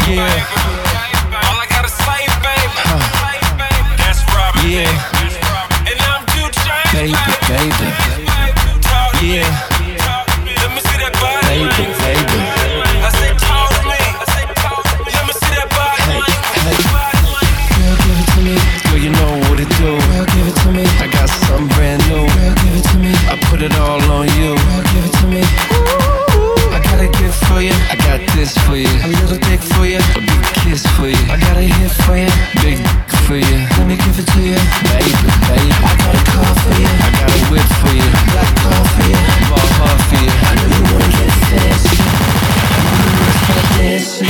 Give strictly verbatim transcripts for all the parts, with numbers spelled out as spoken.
Yeah. All I gotta say, baby. Huh. That's Robert. Yeah. And I'm Two Chainz, baby, baby. Yeah. Let me see that body. Baby, baby. I said, talk to me. Let me see that body. Hey, hey. Girl, give it to me. Girl, you know what it do. Girl, give it to me. I got something brand new. Girl, give it to me. I put it all on you. Girl, give it to me. I got a gift for you. I got this for you. A little dick for you. A big kiss for you. I got a hit for you. Big for you. Let me give it to you. Baby, baby. I got a car for you. I got a whip for you. Black car for you. Ball hard for you. I know you wanna get fancy. I know you wanna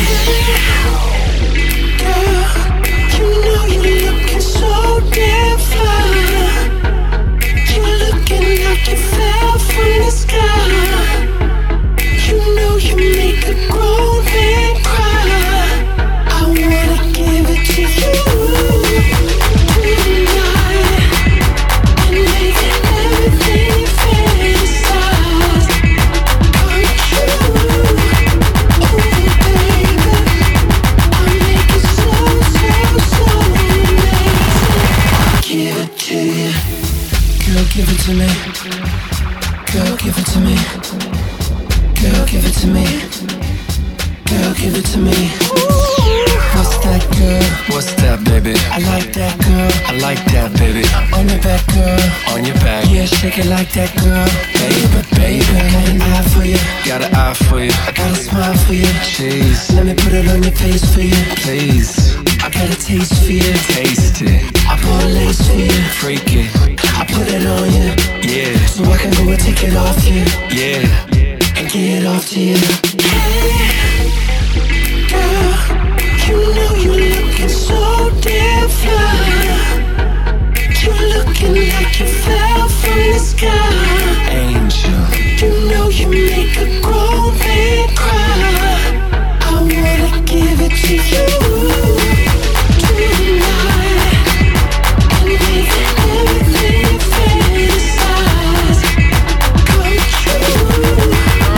Girl, you know you're looking so damn fine. You're looking like you fell from the sky. You know you make a grown man cry. I wanna give it to you tonight and make everything you fantasize come true. Oh baby, I'll make it so, so, so amazing. Give it to you. Girl, give it to me. Girl, give it to me. Girl, give it to me. Girl, give it to me. What's that, girl? What's that, baby? I like that, girl. I like that, baby. On your back, girl. On your back. Yeah, shake it like that, girl. Baby, baby. I got an eye for you. Got an eye for you. I got a smile for you. Cheese. Let me put it on your face for you. Please. I got a taste for you. Taste it. I bought lace for you. Freak it. I put it on you. Yeah. So I can go and take it off you. Yeah. And get it off to you. Hey, girl, you know you're looking so damn fly. You're looking like you fell from the sky. Angel, you know you make a grown man cry. I wanna give it to you tonight and make everything you fantasize come true.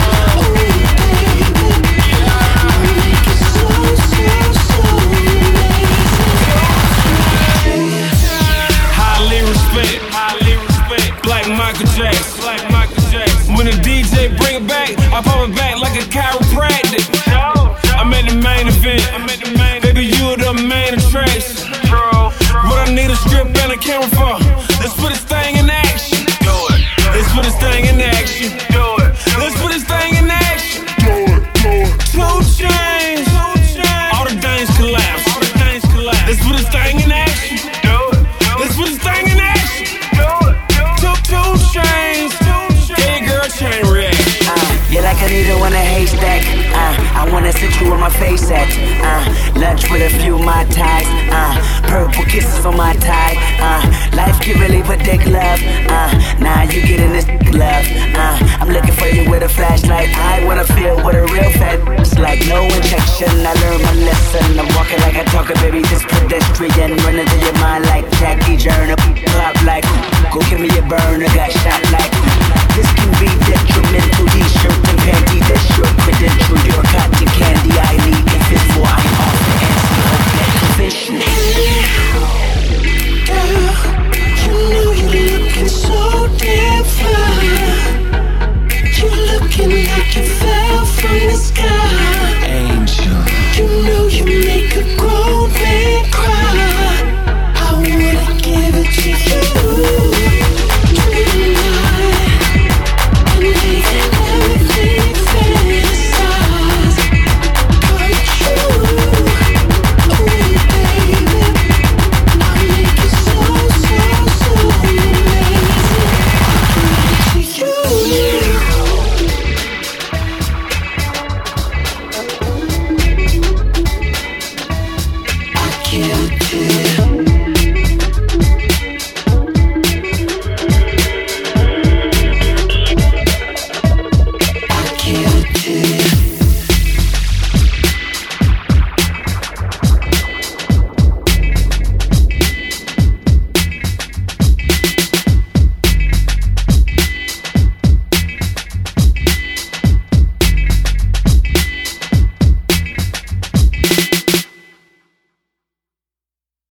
Michael Jackson, like Michael Jackson. When the D J bring it back, I pop it back like a chiropractic. I'm at the main event. I'm at the main. Baby, you the main attraction. What I need a script and a camera for? Let's put this thing in action. Do it. Let's put this thing in action. Do it. Let's put this thing in action. Do it. Do it. Two Chainz. All the things collapse. All the things collapse. Let's put this thing in action. Do it. Let's put this thing in action. Two Chainz, hey girl, chain reaction. Uh, you're like a needle in a haystack. Uh, I wanna sit you where my face at. Uh, lunch with a few Mai Tais. Uh, purple kisses on my tie. Uh, life can really put dick love. Uh, now you getting this love. Uh, I'm looking for you with a flashlight. I wanna feel what a real fat is like. No injection, I learned my lesson. I'm walking like a talker, baby, this pedestrian. Running through your mind like Jackie Journal. Pop like, go give me a burner, got shot like. This can be detrimental. T-shirt and panty, that's your credential. You're a cotton cat.